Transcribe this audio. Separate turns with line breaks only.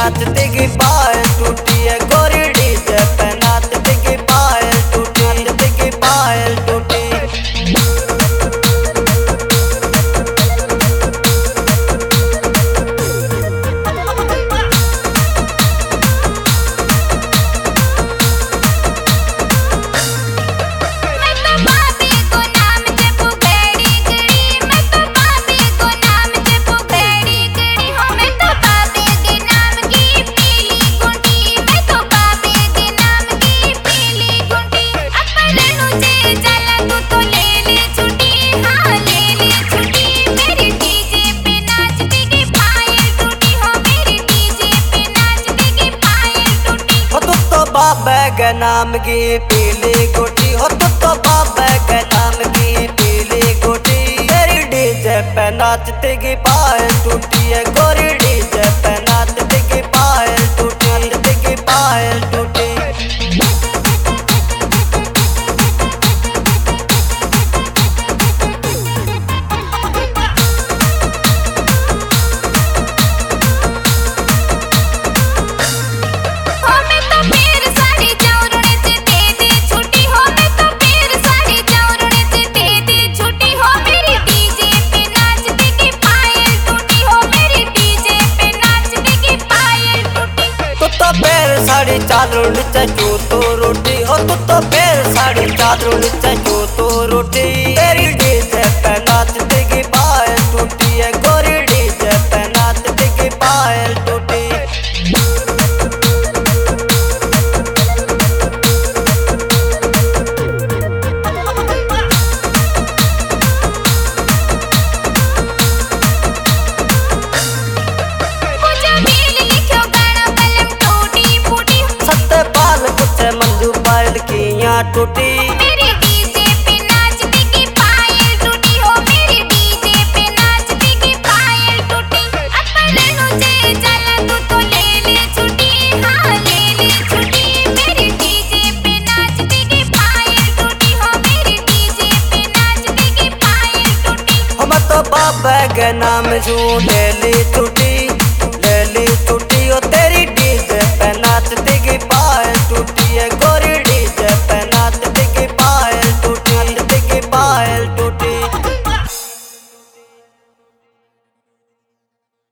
नाचते की पायल टूटी है गोरी डीजे पे नाचते की पायल टूटी नाचते की पायल टूटी। बाबा के नाम की पीली गोटी हो तो बाबा के नाम की पीली गोटी तेरी डीजे पे नाचते की पायल टूटी है गोरी डीजे पे नाचते की पायल टूटी नाचते की पायल टूटी। साड़ी चादरों नीचे जो तो रोटी हो तो पैर साड़ी चादरों नीचे जो तो रोटी तेरी डीजे पे नाचते की पायल टूटी है गोरी डीजे पे नाचते की पायल टूटी। मंजू पायल की यहाँ टूटी
मेरी डीजे पे नाचते की पायल टूटी हो मेरी डीजे पे नाचते की पायल टूटी। अपन जे चला तो ले छुट्टी हाँ ले छुट्टी मेरी डीजे पे नाचते की पायल टूटी हो मेरी डीजे पे नाचते की पायल टूटी।
हम तो बाबा के नाम जू ले ली छुट्टी हो तेरी डीजे पे नाचते की पायल टूटी है गोरी डीजे पे नाचते की पायल टूटी नाचते की पायल टूटी।